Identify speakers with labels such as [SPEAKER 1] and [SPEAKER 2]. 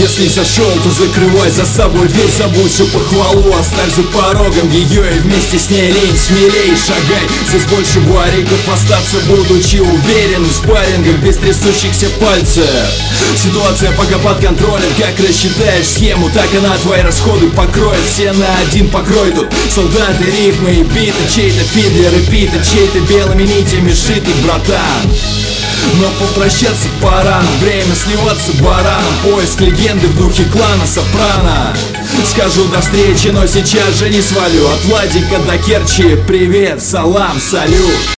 [SPEAKER 1] Если зашел, то закрывай за собой дверь. Забудь всю похвалу, оставь за порогом ее и вместе с ней лень. Смелей шагай, здесь больше вариков остаться, будучи уверен в спаррингах без трясущихся пальцев. Ситуация пока под контролем, как рассчитаешь схему, так она твои расходы покроет. Все на один покрой тут солдаты, рифмы и биты, чей-то фидлер и пита, чей-то белыми нитями шитый, братан. Но попрощаться пора, время сливаться бараном. Поиск легенды в духе клана Сопрано. Скажу до встречи, но сейчас же не свалю. От Владика до Керчи привет, салам, салют.